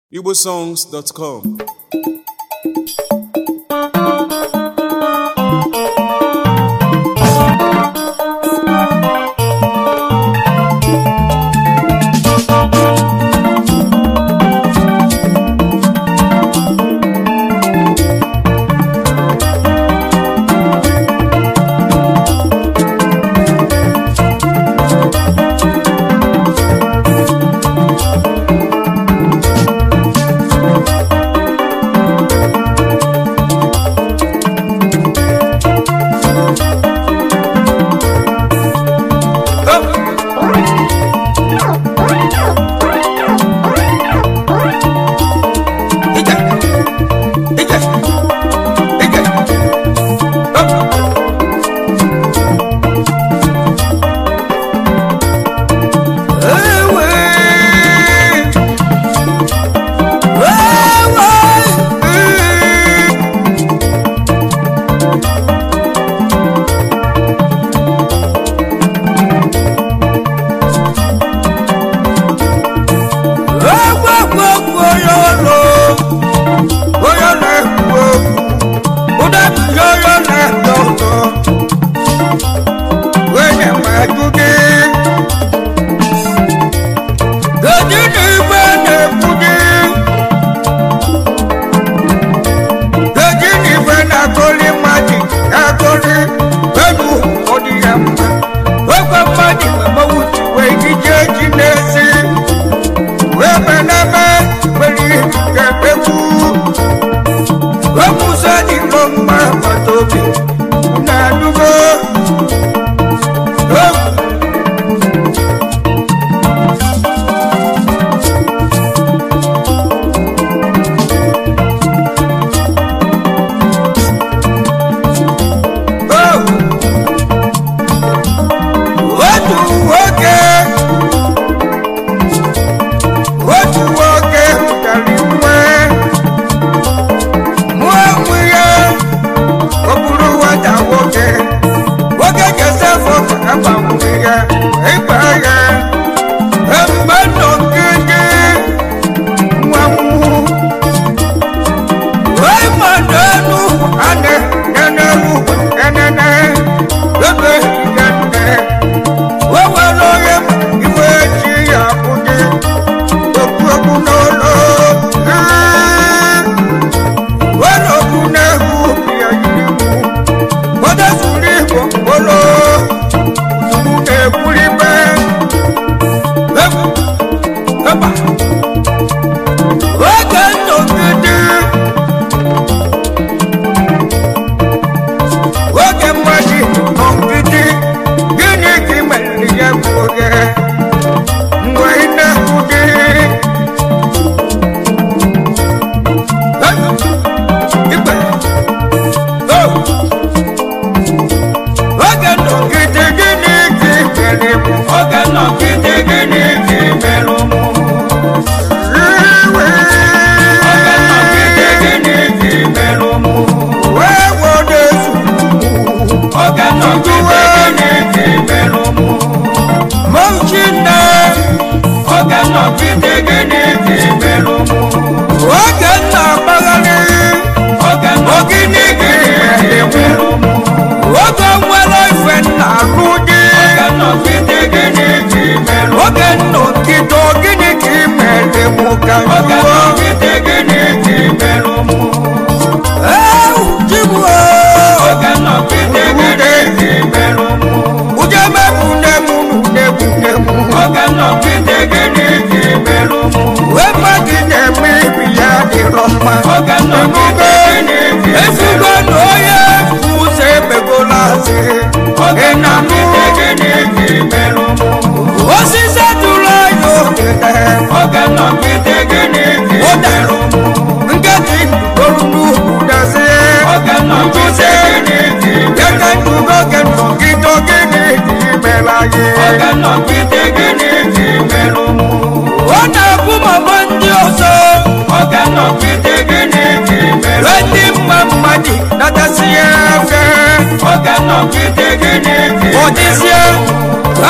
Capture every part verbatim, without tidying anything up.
igbo songs dot com.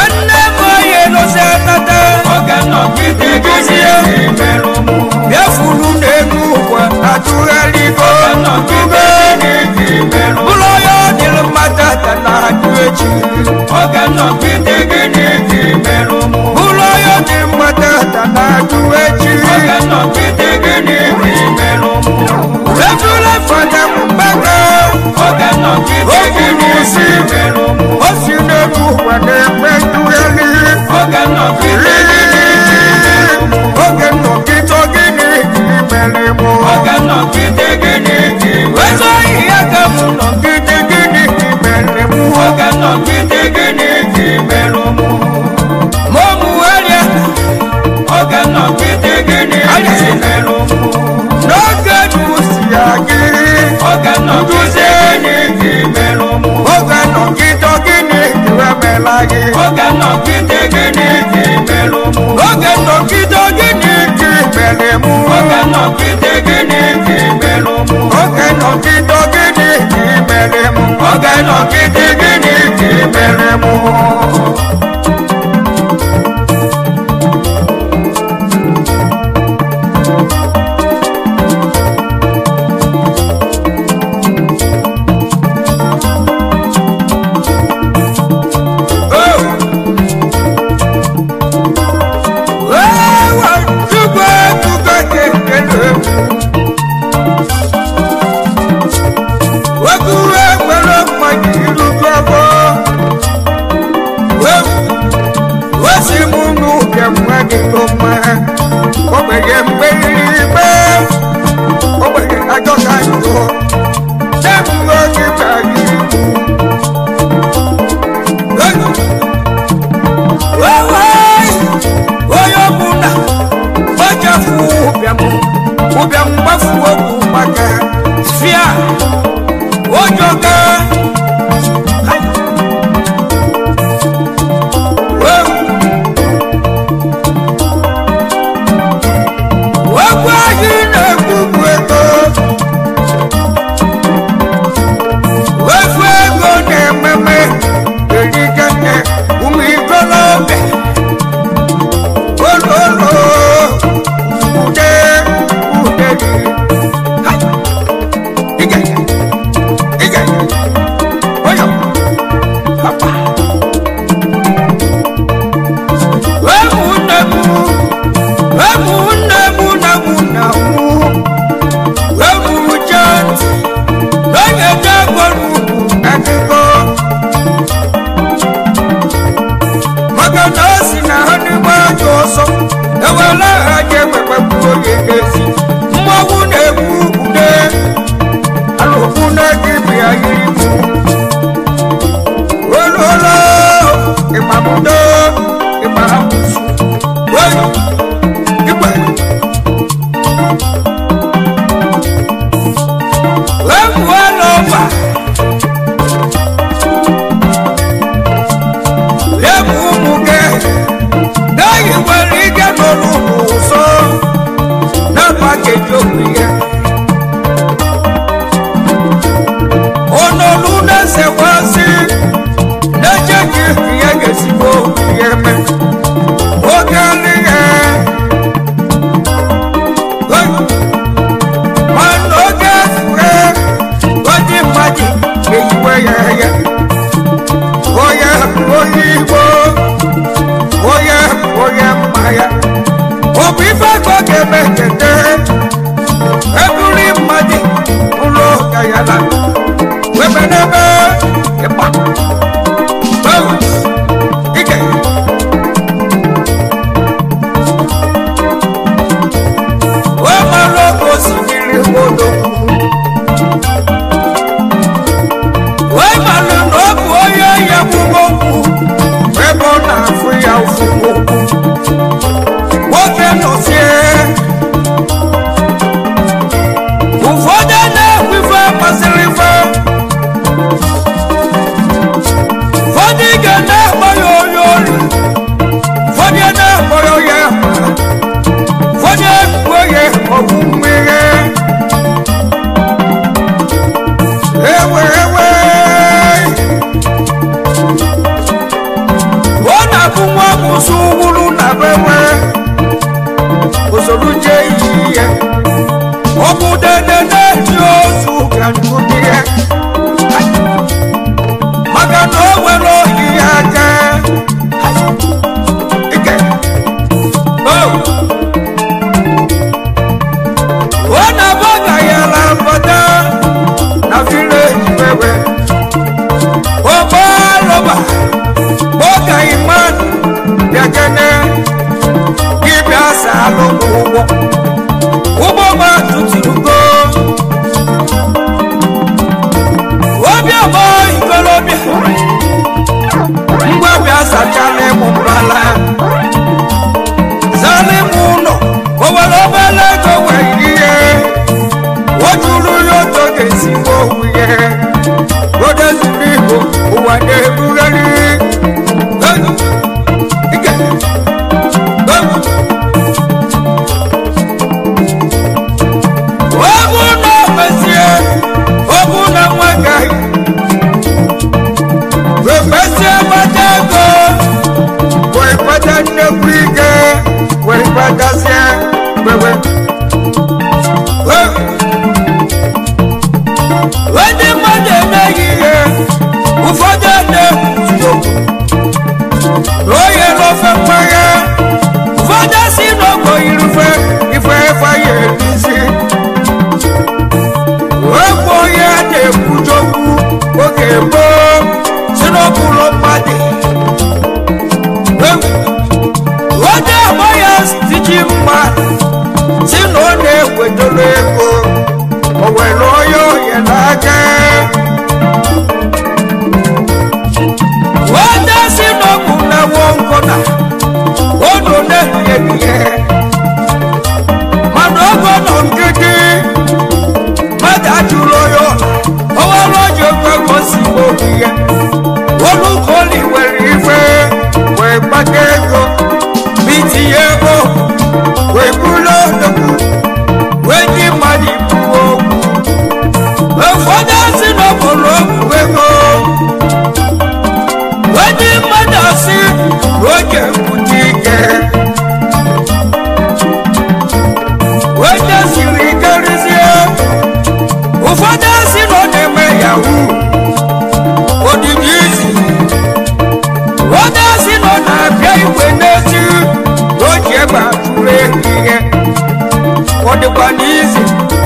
Oga no kite gene, echi oge nnọgide gịnị ka imerụ mụ ụlọ ya dị mgbata na-ajụ echi oge nnọgide gịnị ka imerụ mụ ejula fada mgbaka oge nnọgide gịnị ka imerụ mụ o si n'elu ụwa na-eme ntụgharị oge nnọgide gịnị ka imerụ mụ oge nnọgide gịnị ka imere mụ oge nnọgide gịnị ka imerụ ezi ohi ya ka mụ nọgide gịnị ka imere mụ oge nnọgide gịnị ka imerụ mụ ma ọ mụgharịa oge nnọgide gịnị ka imerụ mụ n'oge dusi ya gị oge nnọgide gịnị ka imerụ mụ oge nnọgide gịnị ka emela gị oge nnọgide gịnị ka imerụ mụ oge nnọgide gịnị ka imere mụ oge nnọgide gịnị ka imerụ mụ oge nnọgide gịnị ka imere mụ oge nnọgide gịnị ka imerụ mụ ogbenye mgbe igbe ogbenye ajọka njọ na-ebughị oge bara ibu onye ọbụla gbachafu ụbịam ụbịam gbafu okwu maka fia ojọga maka na o nwere wetara ego o were onye oye n'aka weta si n'ọgwụ na wonkona ono na-ehihie mana ogo nọ nkịtị mmadụ ajụrụ onye ọla ọwara oji oge gosi obi ya olukoli were ife wee gbata ego bitinye ego wee bulu odogwu wee ji mmadụ ibuo okwu ụfọdụ asị na ọbụrụ okwu ego wee ji mmadụ asị na oge mpụta ike wee jesiri ikerizie ụfọdụ asị na ọ na-eme yahoo odidi izi ụfọdụ asị na ọ na-abịa igwe n'echi na o ji egbe atụrụ ehihie ọ dịkwa n'izi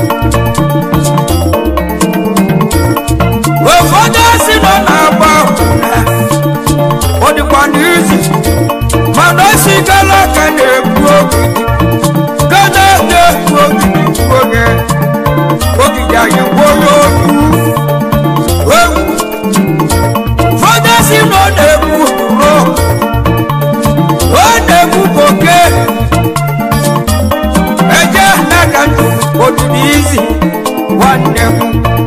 ụfọdụ asị na ọ na-agba akwụna ọ dịkwa n'izi mana o si gara aka na-egbu ogidi gana na-egbu ogidi oge ogidi anyị gwụrụ otu ewu ụfọdụ asị na ọ na-egbu uro ọ na-egbu oke eje n'aka ndụ odidi izi nwanne m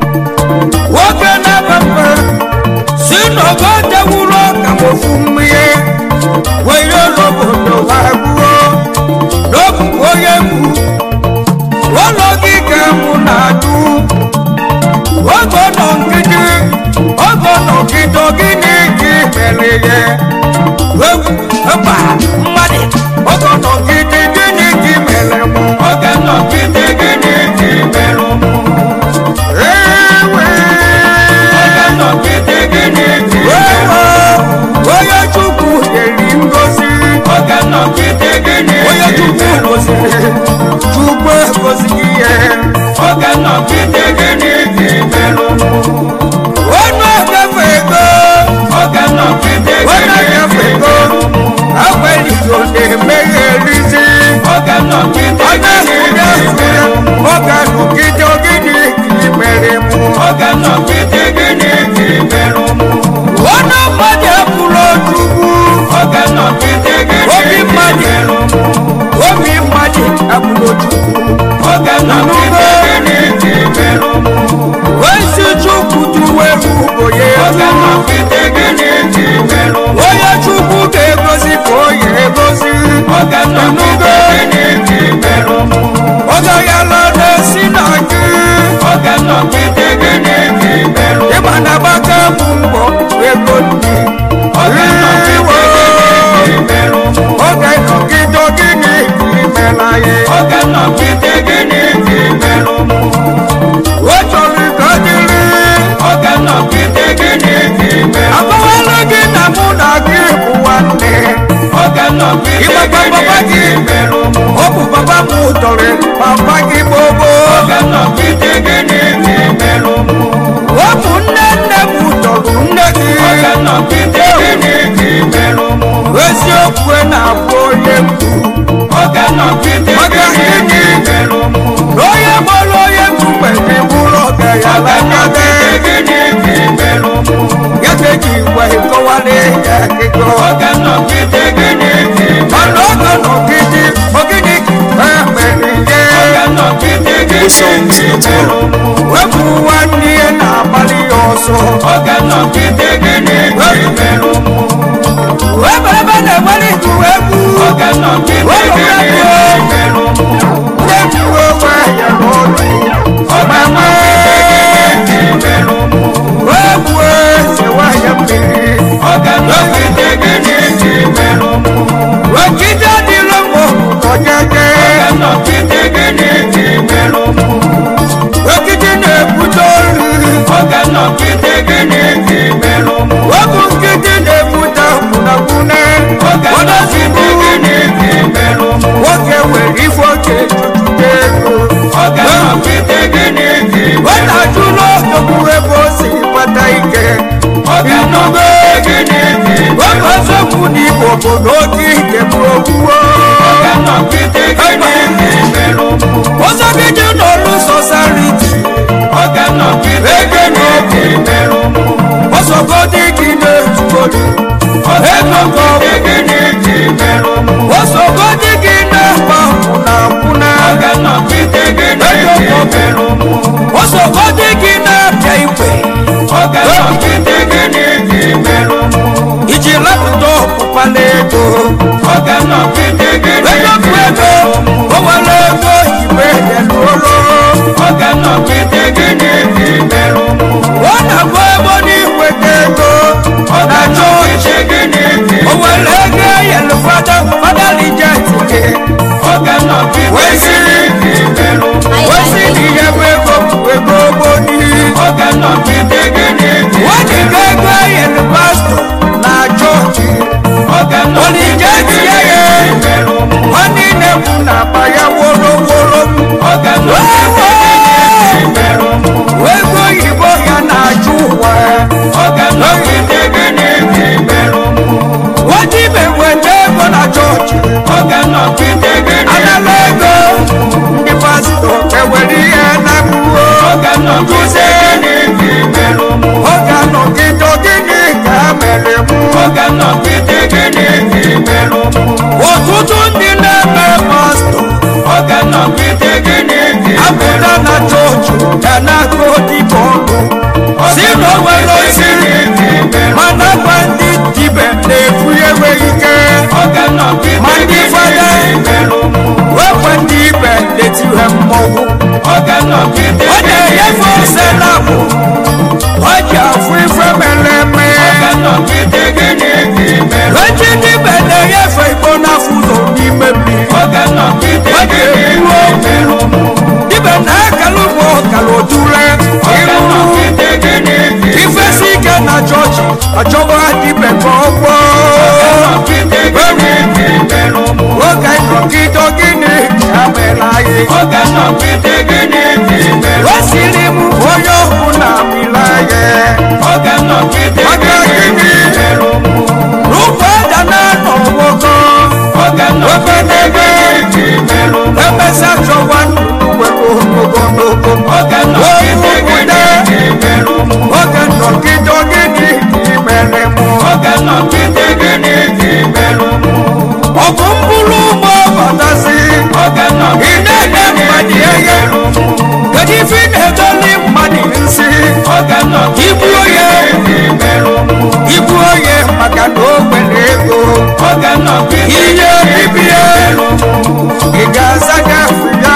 nwoke na-abamba si n'ogo dewuru ọka ofu mmiri were n'obodo ha gbuo n'obu onye gbu ụlọ gị ka mụ na-adụ ogo nọ nkịtị ogo nọ nkịtị gịnị ka mere ya egwu mba mmadụ ogo nọ nkịtị gịnị ka mere mụ oge nọ nkịtị gịnị ka mere mụ ewe oge nọ nkịtị gịnị ka mere mụ onye chukwu nyeri ngozi oge nọ nkịtị gịnị onye chukwu goziri chukwu egozighị ihe oge nọ nkịtị gịnị ka mere mụ ọnụ agafe ego oge nọ nkịtị ọnụ gịnị ka agafe ego mere mụ agbaligo na-emeghe erizi oge nọ nkịtị ọ gịnị na-ekwude ka mere mụ oge nọgide ogidi ka i mere mụ oge nọ nkịtị gịnị ka mere mụ ọnụ mmadụ ekwuru ojukwu oge nọ nkịtị gịnị obi ka mmadụ mere mụ obi mmadụ ekwuru ojukwu oge nọ nkịtị gịnị ka mere mụ ezi chukwu duwe ugbo ya oge ego nọ nkịtị gịnị ka mere mụ onye chukwu ga-egozi ka o ya egozi oge nọ nkịtị gịnị ka mere mụ oge ya lọna si na gị oge nọ nkịtị gịnị ka mere mụ ịma na gbaka bụ mbọ ego ndị oge nọ nkịtị gịnị ka mere mụ oge nọgide ogidi ka imela ya oge nọ nkịtị gịnị ka mere mụ o chọrọ ka ọ dịrị oge nọ nkịtị gịnị ka mere mụ akọwala gị na mụ na gị bụ nwanne oge nọ nkịtị ịgbakwa papa gịnị gị ka mere mụ ọ bụ papa m tọrọ papa gị gbogbo oge nọ nkịtị gịnị ka mere mụ ọ bụ nne nne m tọrọ nne gị oge nọ nkịtị gịnị ka mere mụ eziokwu na-abụ onye mkpu oge nọ nkịtị Maka gịnị gịnị? ka mere mụ onye gbara onye mkpu mgbe bụrụ ọga ya oge nọ lagade nkịtị gịnị ka mere mụ ya ka eji igwe kọwara ya akịkọ oge nọ nkịtị gịnị ka mana oge nọgide ogidi ka mere ihe oge nọ nkịtị gịnị ka mere mụ wepụ nwanne ya na-agbalị ya ọsọ oge nọ nkịtị gịnị ka mere mụ wepụ ebe na-enwere iku egwu oge nọ nkịtị gịnị ka mere mụ na-ekwu onwe ya n'ọnụ oge nọ nkịtị gịnị ka mere mụ wepụ eze nwanyị mmiri oge nọ nkịtị gịnị ka mere mụ wegide dịrị mụ ọjeje oge nọ nkịtị gịnị ka mere mụ wegide na-ebute olu oge nọ nkịtị gịnị ka mere mụ wepụ nkịtị na-ebute kwunakwune oge nọ nkịtị gịnị ka mere mụ nwoke nwere ife oke jupụta ego oge nọ nkịtị gịnị ka ọ na-ajụ n'ọdọkwu ebe o si kpata ike oge nọ nkịtị gịnị ka oge ọzọkwu n'igbo bụ n'oge ike bụ okwuo oge nọ nkịtị gịnị ka mere mụ ọzọ gị dị osogodi gị na-ezugodi ego Ọganọgide gị merụ m. osogodi gị na-akpa akwụna akwụna Ọganọgide gị merụ m. osogodi gị na-apịa ikwe Ọganọgide gị merụ m. iji laptọpụ kpala ego Ọganọgide gị ego bụ ego o nwere ego igbe eluolo Ọganọgide gị merụ m. ọ na-abụ ego n'iweta ego na chọọchị Ọganọgide gị o nwere ego eyelu fada fada lijeti gị Ọganọgide gị merụ m. wesi na ihe bụ ego bụ ego gboni Ọganọgide gị wejiga ego eyelu pastọ na chọọchị Ọganọgide gị merụ m. ọ niile bụ na akpa ya wolowolo Ọganọgide gị merụ m. ego oyibo ya na-achụ ụwa Ọganọgide gị merụ m. wejibe weta ego na chọọchị Ọganọgide gị anala ego ndị pastọ ewere ihe na mgbuo Ọganọgide gị merụ m. oge anọgide gịnị ka mere mụ Ọganọgide gị merụ m. ọtụtụ ndị na-eme pastọ Ọganọgide gị apụta na chọọchị ya na-akụ dịka ọnụ si na o nwere osiri mana gwa ndị dibe na-efu enweghị ike ma ndị fada wekwe ndị ibe na-etire mmọnwụ ọ na-enyefe ose na abụ ọ ji afụ ife mere eme eji ndị ibe na-enyefe igbo n'afọ ụzọ n'ime mmiri ọ ga-eruo dibe na-akala ụgbọ ọkala otule ifesi ike na chọọchị achọwa dibe ka ọ gwọọ oge nọgide gịnị ka mere anyị o siri m onye ọkụ na amịla ya maka gịnị rụkwa aja na-anọ nwoke ofe n'ebe emesa chọwa nnukwu were ogologo oge nọgide gịnị mere mụ ọ bụ mkpụrụ ụgbọ batasi ị na-enye mmadụ ihe kedu ife ị na-edoli mmadụ nsị ibu onye ibu onye maka na o nwere ego ihe bibie ị ga-aza gafe ya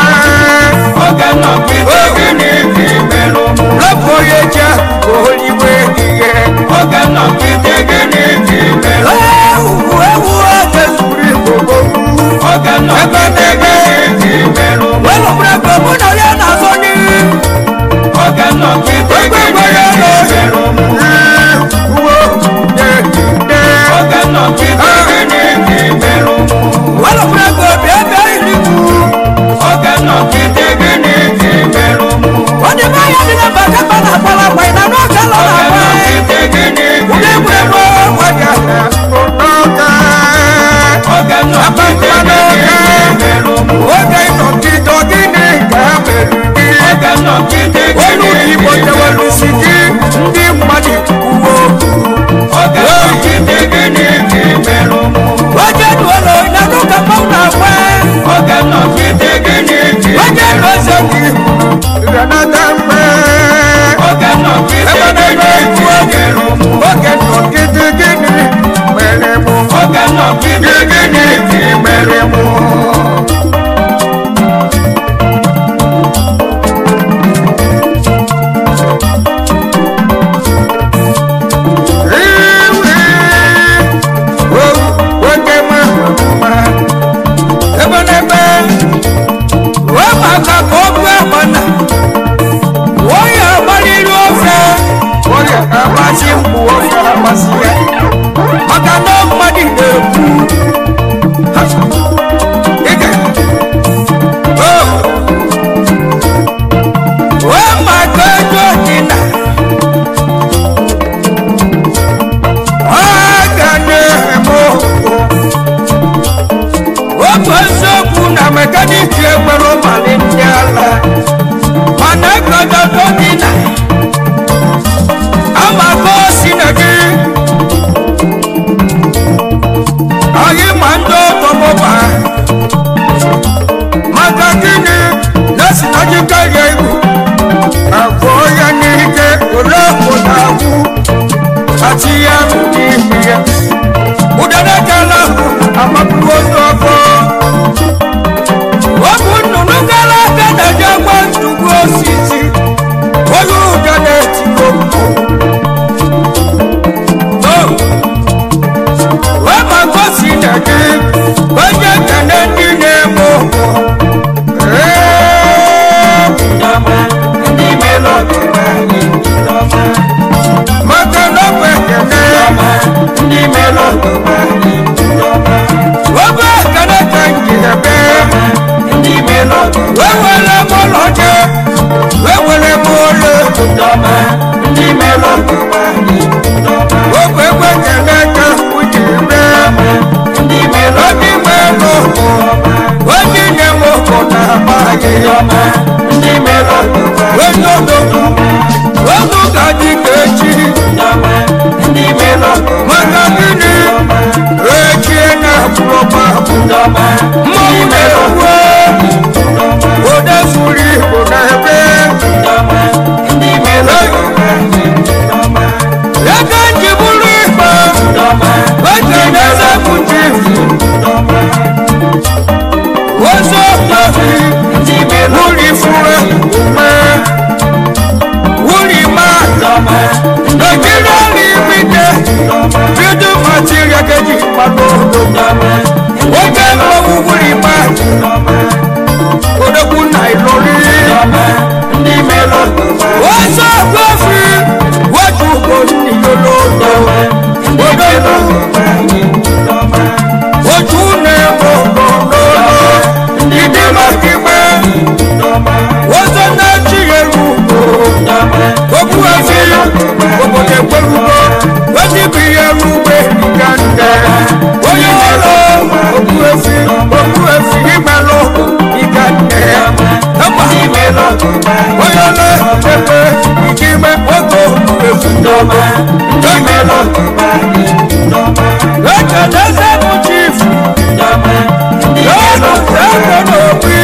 rapụ onye ji akụkụ oliwe ihe ewu ewu oge zuru igbo ebe na-ebe welụbụrụ ebe mụ na ya na-azọ n'ihu egbe egbe ya nọ uwe de welụbụrụ ebe obi ebe iligbu ọ dị mma ya dị na mba kapa na akpala akpa ị na n'oge lọ na akpa ụdị egwuregwu nwaga n'oge akpa mma n'oge oge ịnọgide gịnị ka mere gị olu igbo tewere isi gị ndị mmadụ uwe oge duolo na n'oge mmanwụ na-akwa oge nọze gị renata mgbe ebe na-ebe ikwu oge oge nọgide gịnị mere mụ gịnị mere mụ ebe na-ebe wee maka ka ọ bụ agbana onye agbalịrị ofe onye agbasi mgbu ofe agbasi ya maka na mmadụ na-ekwu karịa ibu afọ ya n'ike ole obodo agwụ ati ya n'ime ya ụdara kala amapụrụ ozu ọfọ ọ bụ nnụnụ gara aga na ji agba ntụgbu osisi onye ụda na-etiko mkpu wee ma gosi na gị onye kene ndị na-eme ụgwọ maka na ọ bụ ekene ọ bụ ekene ka nji ebe wee were m ụlọje wee were m ụlọ ọ bụ egbe ekene ka uji ebe onye ime n'ụkwụ onye nye m ụkwụ na-agba ahịhịa onye odogwu ogu ga-adị ka echi maka gịnị echie na-akwụrọgba mmọnwụ na-ewe ode zuru igbo na-ebe ego nji bụrụ ikpe oge na-eze bụchi ozo kpafi wuri fure ume wuri ma Nigeria limited building material keji palo oge mmanwụ wuri ma odogwu na Ìlọrin ozo kpafi waju ugbo niyolo odogwu ojú na-eme ọgbọnọ ndị makigbe ozo na-echi elu ugbo okwu ezi obodo ekwerugo ojibu ihe rugbe ga nde onye ọrụ okwu ezi okwu ezi imelụ ịga nde onye ọrụ ebe ike ime ogo ezi ndọma ekeneze bụ chief n'ọnụ ego n'obi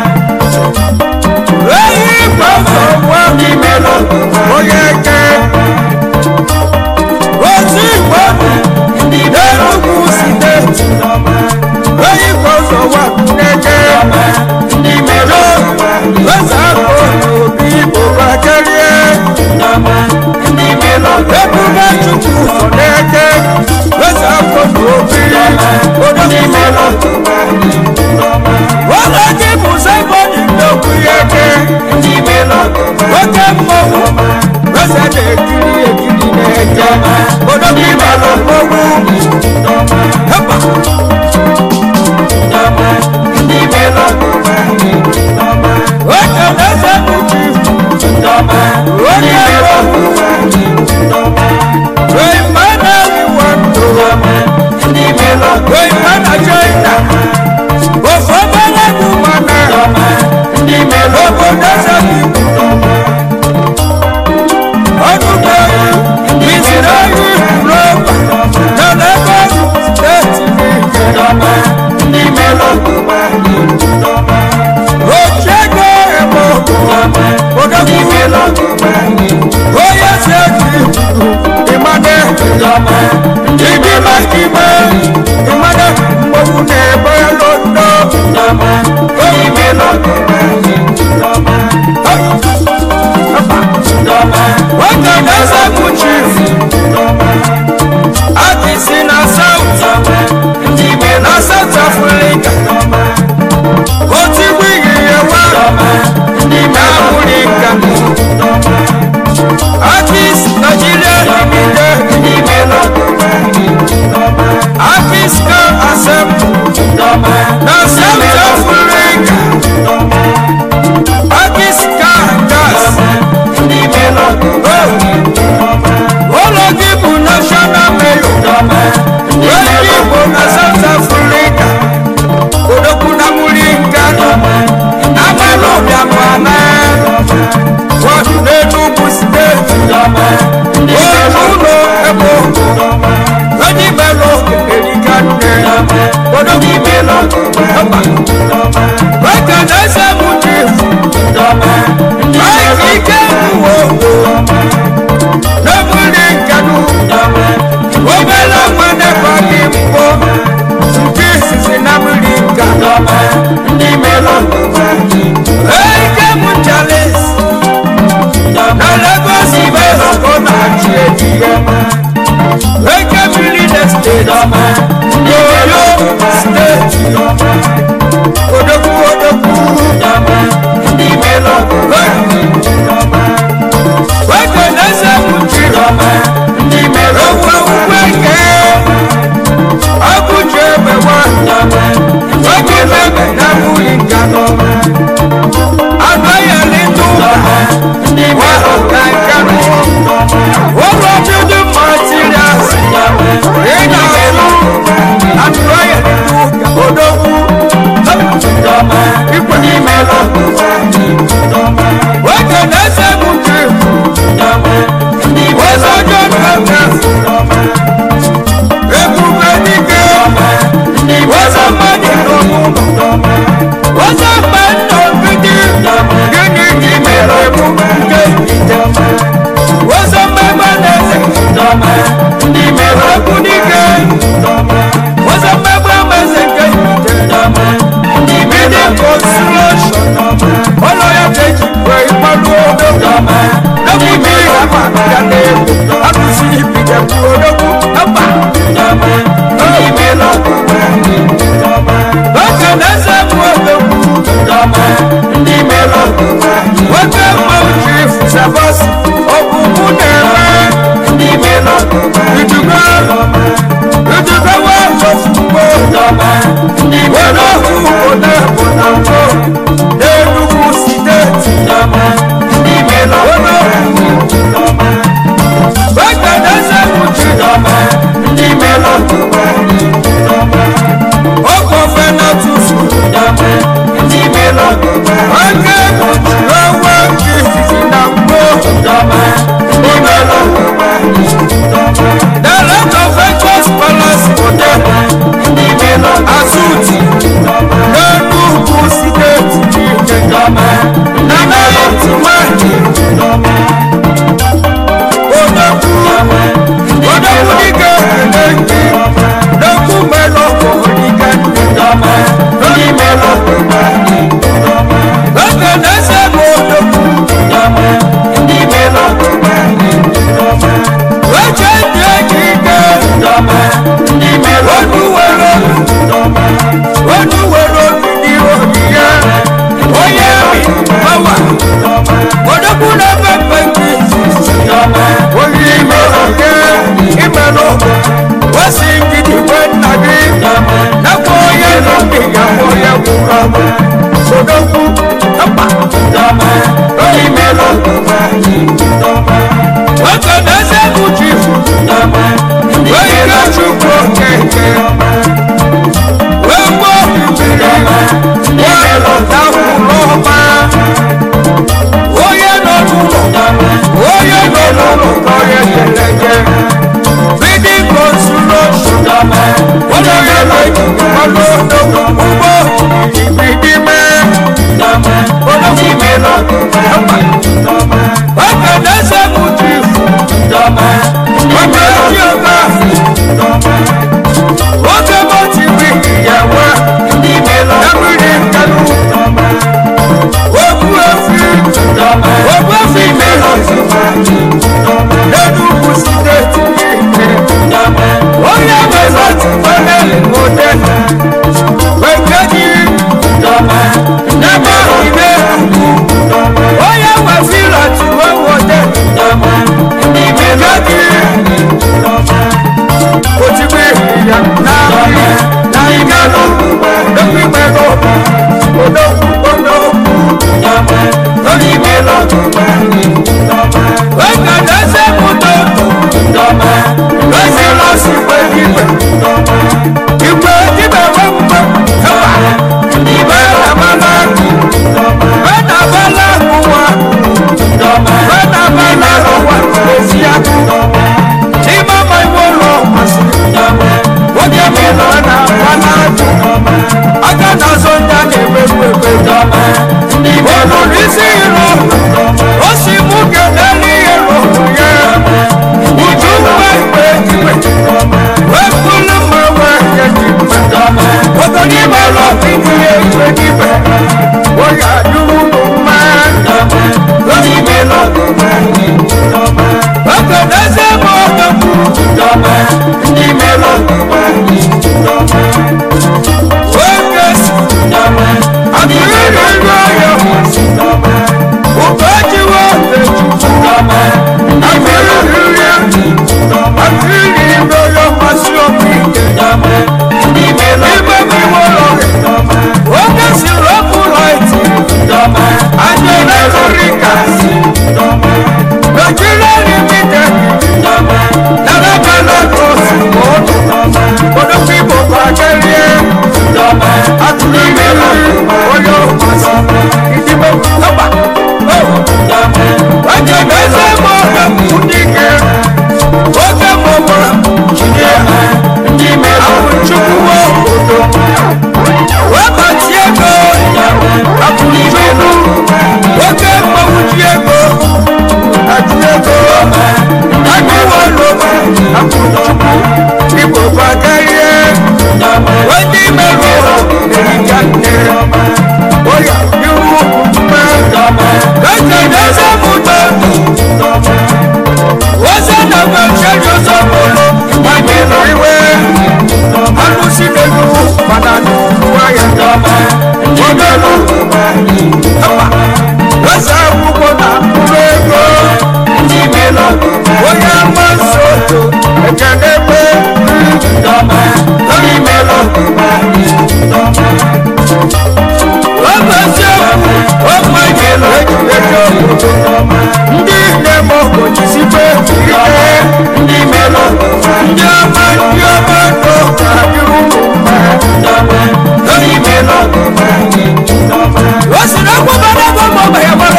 eyi gbazọ gwa onye eke ozi igbo n'Enugu steeti eyi gbazọ gwa n'eke eze akụ n'obi igbo bakerie ebube chukwu nọ n'eke eze akụ n'obi wọ́n ti mú sẹ́fọ́nì lókun yẹ́kẹ́ wọ́n mọ̀wó lọ́sẹ̀ lè kiri èkiri lẹ́jẹ̀ olóbi bàlọ́ mọ́wó ẹ̀pà. wọ́n tẹ̀ lẹ́sẹ̀ mú kí wọ́n yẹ lọ́wọ́ wọ́n ìmọ̀nà ìwọ̀n tó wọ́n ìmọ̀nà China. Ofobele kumana obodo sabi ọdụgbe misiri oyi roba na Lagos steeti n'ike ochiego ebe odogwu onye si eji ịmane ịdị maka ime ịmane mgbogbu na-ebe londo Oyo steeti odogwu odogwu weke na-ese mụchi okwu akwụkwọ eke ọkụchi egbewa weke na-ebe na mụli nkanụ anụ ya n'ịtụ ụka ọka nkanụ ụlọ ọdụdụ materials ị na-azụ anụ ya n'ịtụ ụka odogwu ikwe n'ime weke na-ese mụchi weze ọjọọ nkata ebube dike weze mmadụ n'ọmụmụ weze mma nnọ nkịtị gịnị ji mere ebu nke weze mmemme na-eze ebu dike weze mmemme meze nke midi consolation ụlọ ya ga-eji wee ịkpalụ odogwu n'ebubi ama ya na-ebu akụsi ibide bụ odogwu mba oge na-eze bụ odogwu nwoke mmanwụ ji sabasi ọbụbụ na-eme idugo idugo wee ozugbo were ọhụ obodo ebonambo n'enugwu steeti oge na-eze bụ ji okofe na tufu oke owe nke izizi na mgbo the lot of ventures palace hotel azuti n'enugwu steeti na naịti nwanyị odogwu odogwu dike na-eke n'okwu melọkụ dike oge na-ese bụ odogwu weche ndị eji ike onu were onu were obi n'ihu obi ya onye mi ọwa odogwu na-efe mfe nke onye ime oge imelụ wesi ngidi gwe nna gị nakwa onye nọ ndị ga-abụ onye gwụrụ odogwu mkpa onye imelụ oge na-eze bụ chifu onye ga-achụkwu okeke wee gbuo mmiri wee lọta ụlọ ọma onye nọ n'ụlọ onye nọ n'ụlọ ka onye keleke bidi consolation onye ya na-ọlụ odogwu ugbo ibidi mee odogwu imelụ oge na-ese bụ chifu oge eji oge oge motibi ya nwe emiri nkanụ ogbu efi ogbu efi imelụ n'enugwu steeti onye nwere otu panel hotel wekeji n'ebe ahụ n'enugwu onye nwe filat nwe hotel wekeji otigbe ya n'ahụ na ịganụ n'okwu imelụ odogwu odogwu onye imelụ oge na-ese pụta ozi lọsi igwe igwe igwe igwe wemgbe ewa igwe na-abala akụ igwe na-abala akụwa igwe na-abala akụwa ezi akụ n'ime ama iwe ụlọ masịrị oge mịlọ na-abala akụ aka na-azọ ndị a na-emeru ebe ụlọ n'isi iro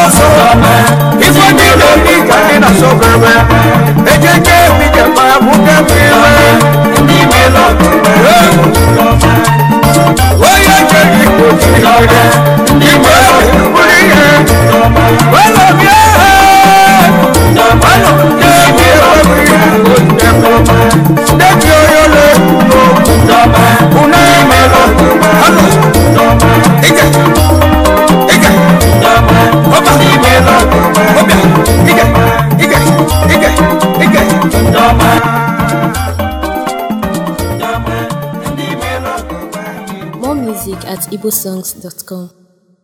so ifo ni lo ni kani na so bebe ejeje mi je pa mu ke mi le ni me lo o ye je ni ko ti lo de ni me lo ko ri ye o lo bi e no ma lo de mi o mi ko te ko de ti o yo le ko do ma una me lo alo ege ege oba ni me lo oba ege ege ege ege do ma More music at igbosongs dot com.